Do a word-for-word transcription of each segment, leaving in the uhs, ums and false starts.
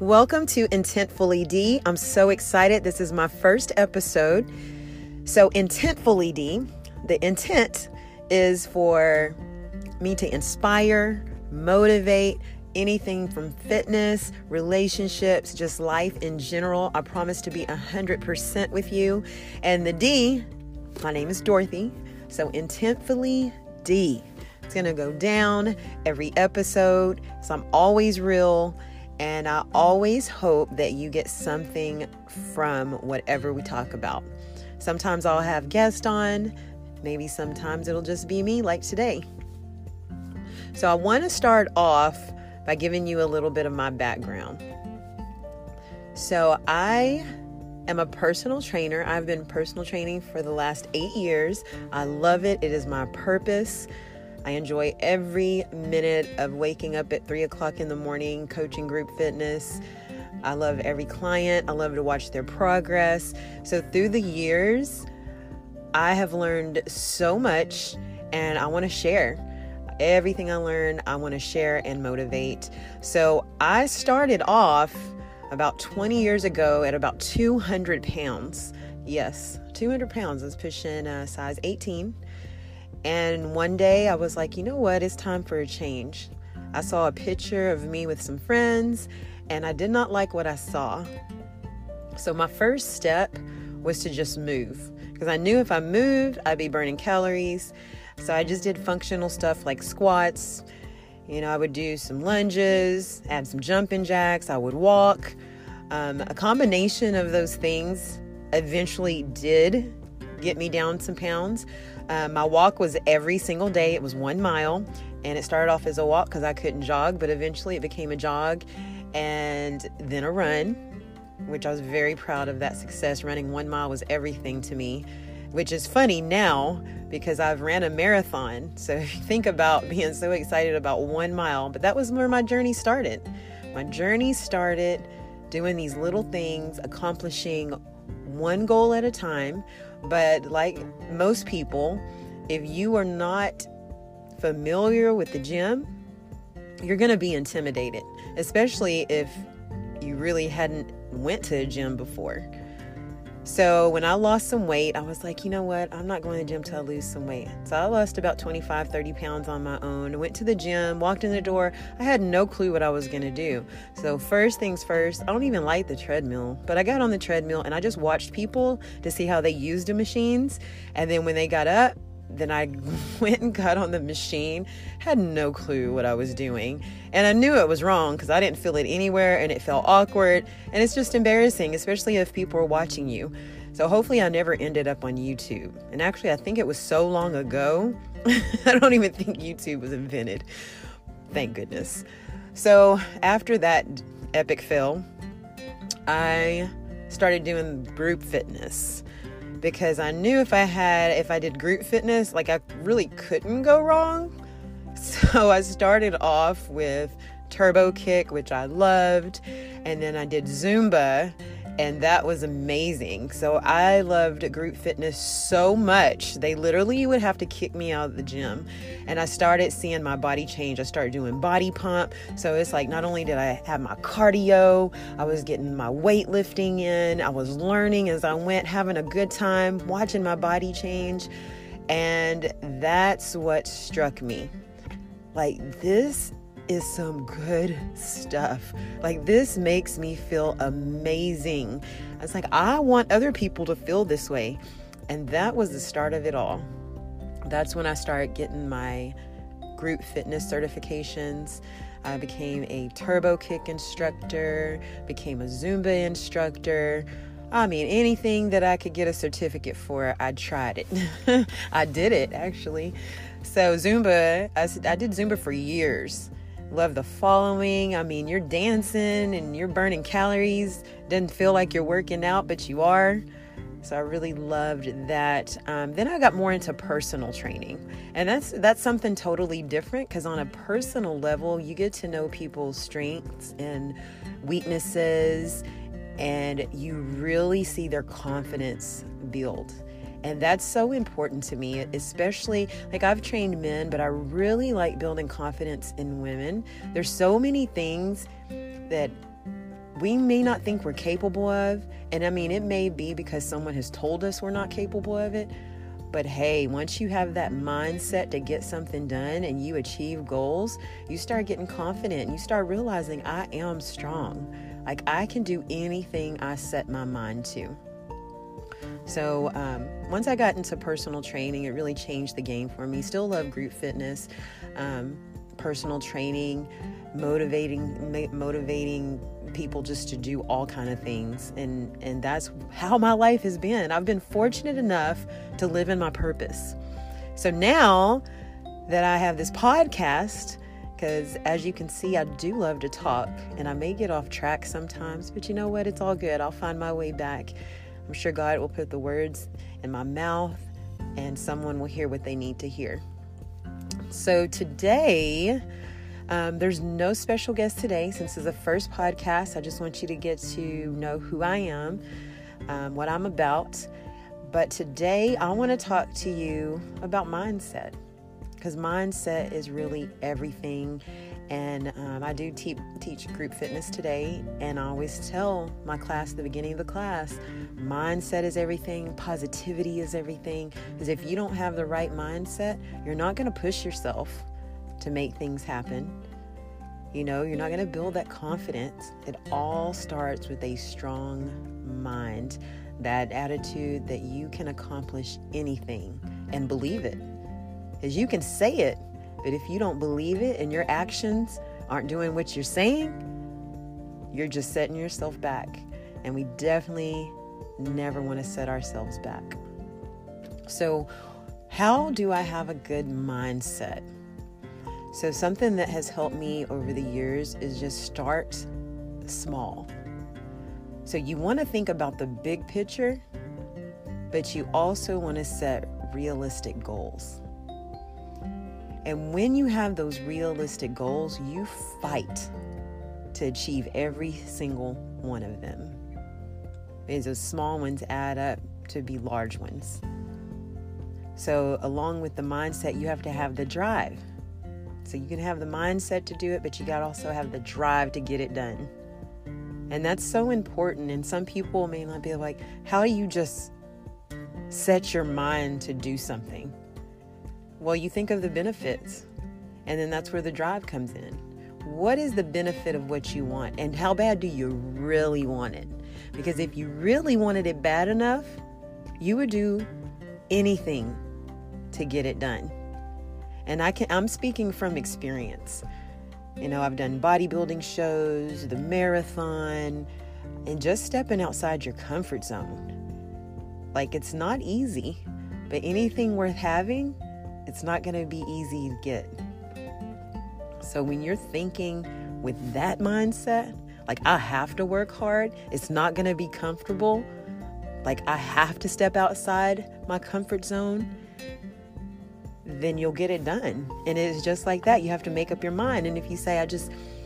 Welcome to Intentfully D. I'm so excited. This is my first episode. So Intentfully D, the intent is for me to inspire, motivate, anything from fitness, relationships, just life in general. I promise to be one hundred percent with you. And the D, my name is Dorothy. So Intentfully D. It's going to go down every episode. So I'm always real. And I always hope that you get something from whatever we talk about. Sometimes I'll have guests on. Maybe sometimes it'll just be me like today. So I want to start off by giving you a little bit of my background. So I am a personal trainer. I've been personal training for the last eight years. I love it. It is my purpose. I enjoy every minute of waking up at three o'clock in the morning, coaching group fitness. I love every client. I love to watch their progress. So through the years, I have learned so much, and I want to share. Everything I learned, I want to share and motivate. So I started off about twenty years ago at about two hundred pounds. Yes, two hundred pounds. I was pushing uh, size eighteen. And one day I was like, you know what? It's time for a change. I saw a picture of me with some friends, and I did not like what I saw. So my first step was to just move, because I knew if I moved, I'd be burning calories. So I just did functional stuff like squats. You know, I would do some lunges, add some jumping jacks. I would walk. Um, a combination of those things eventually did get me down some pounds. Um, my walk was every single day. It was one mile, and it started off as a walk because I couldn't jog, but eventually it became a jog and then a run, which I was very proud of that success. Running one mile was everything to me, which is funny now because I've ran a marathon. So if you think about being so excited about one mile, but that was where my journey started. My journey started doing these little things, accomplishing one goal at a time. But like most people, if you are not familiar with the gym, you're going to be intimidated, especially if you really hadn't went to a gym before. So when I lost some weight, I was like, you know what? I'm not going to the gym till I lose some weight. So I lost about twenty-five, thirty pounds on my own. I went to the gym, walked in the door. I had no clue what I was going to do. So first things first, I don't even like the treadmill, but I got on the treadmill and I just watched people to see how they used the machines. And then when they got up, then I went and got on the machine, had no clue what I was doing. And I knew it was wrong because I didn't feel it anywhere, and it felt awkward. And it's just embarrassing, especially if people are watching you. So hopefully I never ended up on YouTube. And actually, I think it was so long ago, I don't even think YouTube was invented. Thank goodness. So after that epic fail, I started doing group fitness. Because I knew if I had, if I did group fitness, like I really couldn't go wrong. So I started off with Turbo Kick, which I loved. And then I did Zumba, and that was amazing. So I loved group fitness so much. They literally would have to kick me out of the gym. And I started seeing my body change. I started doing body pump. So it's like, not only did I have my cardio, I was getting my weightlifting in. I was learning as I went, having a good time, watching my body change. And that's what struck me. Like, this is some good stuff. Like, this makes me feel amazing. It's like, I want other people to feel this way. And that was the start of it all. That's when I started getting my group fitness certifications. I became a Turbo Kick instructor, became a Zumba instructor. I mean, anything that I could get a certificate for, I tried it. I did it, actually. So Zumba, I, I did Zumba for years. Love the following. I mean, you're dancing and you're burning calories. Doesn't feel like you're working out, but you are. So I really loved that. Um, then I got more into personal training. And that's that's something totally different, because on a personal level, you get to know people's strengths and weaknesses, and you really see their confidence build. And that's so important to me, especially, like, I've trained men, but I really like building confidence in women. There's so many things that we may not think we're capable of. And I mean, it may be because someone has told us we're not capable of it. But hey, once you have that mindset to get something done and you achieve goals, you start getting confident. You start realizing I am strong. Like I can do anything I set my mind to. So um, once I got into personal training, it really changed the game for me. Still love group fitness, um, personal training, motivating, ma- motivating people just to do all kind of things. And, and that's how my life has been. I've been fortunate enough to live in my purpose. So now that I have this podcast, because as you can see, I do love to talk and I may get off track sometimes, but you know what? It's all good. I'll find my way back. I'm sure God will put the words in my mouth and someone will hear what they need to hear. So today, um, there's no special guest today. Since it's the first podcast, I just want you to get to know who I am, um, what I'm about. But today, I want to talk to you about mindset, because mindset is really everything. And um, I do te- teach group fitness today, and I always tell my class at the beginning of the class, mindset is everything, positivity is everything, because if you don't have the right mindset, you're not going to push yourself to make things happen. You know, you're not going to build that confidence. It all starts with a strong mind, that attitude that you can accomplish anything and believe it. Because you can say it, but if you don't believe it and your actions aren't doing what you're saying, you're just setting yourself back. And we definitely never want to set ourselves back. So how do I have a good mindset? So something that has helped me over the years is just start small. So you want to think about the big picture, but you also want to set realistic goals. And when you have those realistic goals, you fight to achieve every single one of them. Because those small ones add up to be large ones. So along with the mindset, you have to have the drive. So you can have the mindset to do it, but you got to also have the drive to get it done. And that's so important. And some people may not be like, how do you just set your mind to do something? Well, you think of the benefits, and then that's where the drive comes in. What is the benefit of what you want, and how bad do you really want it? Because if you really wanted it bad enough, you would do anything to get it done. And I can, I'm speaking from experience. You know, I've done bodybuilding shows, the marathon, and just stepping outside your comfort zone. Like, it's not easy, but anything worth having, it's not going to be easy to get. So when you're thinking with that mindset, like I have to work hard, it's not going to be comfortable, like I have to step outside my comfort zone, then you'll get it done. And it's just like that. You have to make up your mind. And if you say, I just,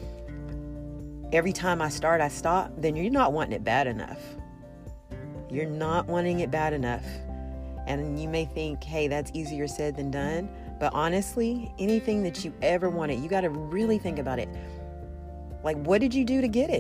every time I start, I stop, then you're not wanting it bad enough. You're not wanting it bad enough. And you may think, hey, that's easier said than done. But honestly, anything that you ever wanted, you got to really think about it. Like, what did you do to get it?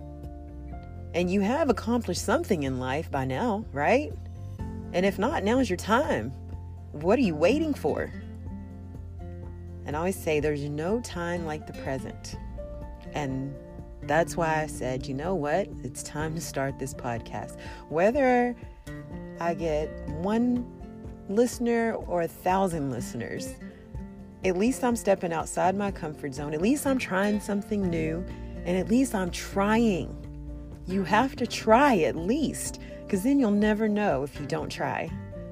And you have accomplished something in life by now, right? And if not, now's your time. What are you waiting for? And I always say there's no time like the present. And that's why I said, you know what? It's time to start this podcast. Whether I get one listener or a thousand listeners, at least I'm stepping outside my comfort zone. At least I'm trying something new. And at least I'm trying. You have to try at least, because then you'll never know if you don't try.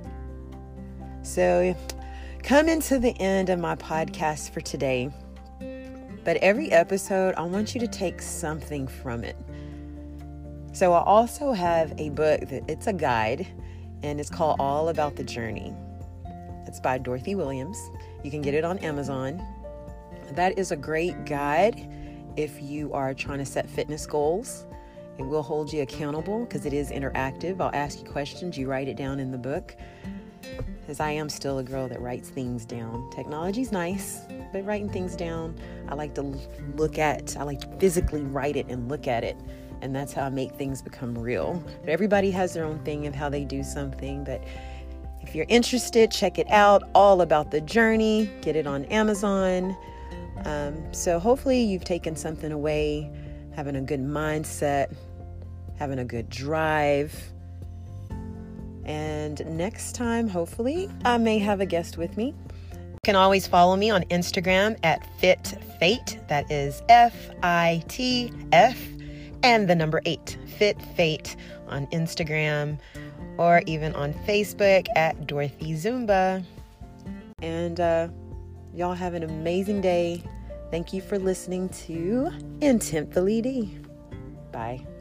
So coming to the end of my podcast for today. But every episode, I want you to take something from it. So I also have a book that it's a guide, and it's called All About the Journey. It's by Dorothy Williams. You can get it on Amazon. That is a great guide if you are trying to set fitness goals. It will hold you accountable because it is interactive. I'll ask you questions. You write it down in the book. Because I am still a girl that writes things down. Technology's nice, but writing things down, I like to look at, I like to physically write it and look at it And that's how I make things become real. But everybody has their own thing of how they do something. But if you're interested, check it out. All About the Journey. Get it on Amazon. Um, so hopefully you've taken something away, having a good mindset, having a good drive. And next time, hopefully, I may have a guest with me. You can always follow me on Instagram at Fit Fate. That is F I T F and the number eight. Fit Fate on Instagram, or even on Facebook at Dorothy Zumba. And uh, y'all have an amazing day. Thank you for listening to Intentfully D. Bye.